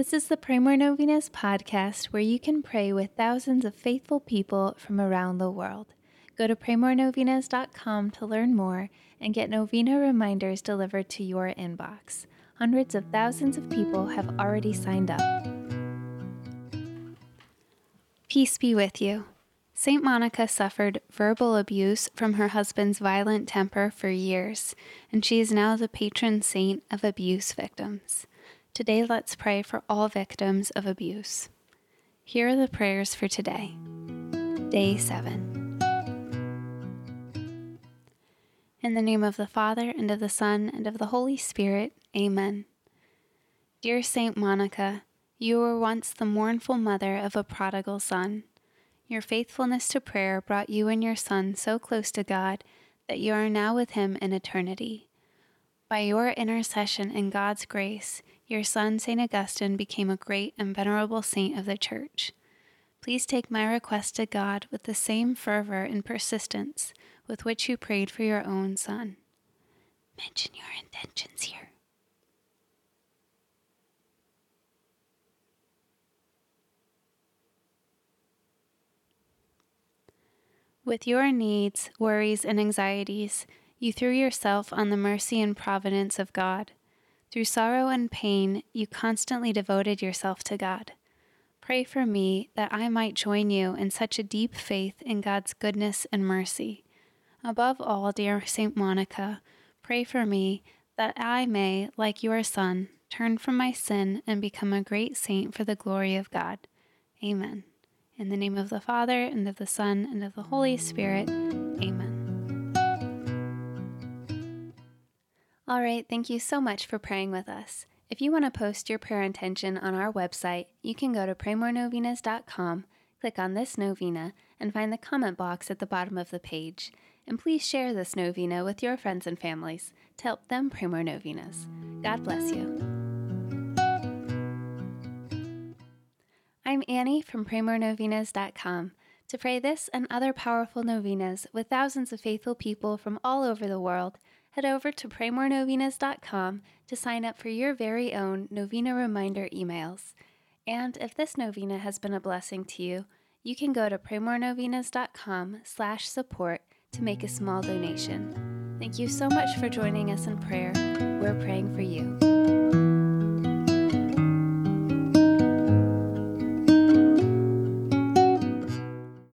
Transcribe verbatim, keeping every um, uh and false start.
This is the Pray More Novenas podcast, where you can pray with thousands of faithful people from around the world. Go to pray more novenas dot com to learn more and get novena reminders delivered to your inbox. Hundreds of thousands of people have already signed up. Peace be with you. Saint Monica suffered verbal abuse from her husband's violent temper for years, and she is now the patron saint of abuse victims. Today, let's pray for all victims of abuse. Here are the prayers for today. Day seven. In the name of the Father, and of the Son, and of the Holy Spirit, Amen. Dear Saint Monica, you were once the mournful mother of a prodigal son. Your faithfulness to prayer brought you and your son so close to God that you are now with him in eternity. By your intercession and God's grace, your son Saint Augustine became a great and venerable saint of the Church. Please take my request to God with the same fervor and persistence with which you prayed for your own son. Mention your intentions here. With your needs, worries, and anxieties, you threw yourself on the mercy and providence of God. Through sorrow and pain, you constantly devoted yourself to God. Pray for me that I might join you in such a deep faith in God's goodness and mercy. Above all, dear Saint Monica, pray for me that I may, like your son, turn from my sin and become a great saint for the glory of God. Amen. In the name of the Father, and of the Son, and of the Holy Spirit. Amen. All right, thank you so much for praying with us. If you want to post your prayer intention on our website, you can go to pray more novenas dot com, click on this novena, and find the comment box at the bottom of the page. And please share this novena with your friends and families to help them pray more novenas. God bless you. I'm Annie from pray more novenas dot com. To pray this and other powerful novenas with thousands of faithful people from all over the world, head over to pray more novenas dot com to sign up for your very own novena reminder emails. And if this novena has been a blessing to you, you can go to pray more novenas dot com slash support to make a small donation. Thank you so much for joining us in prayer. We're praying for you.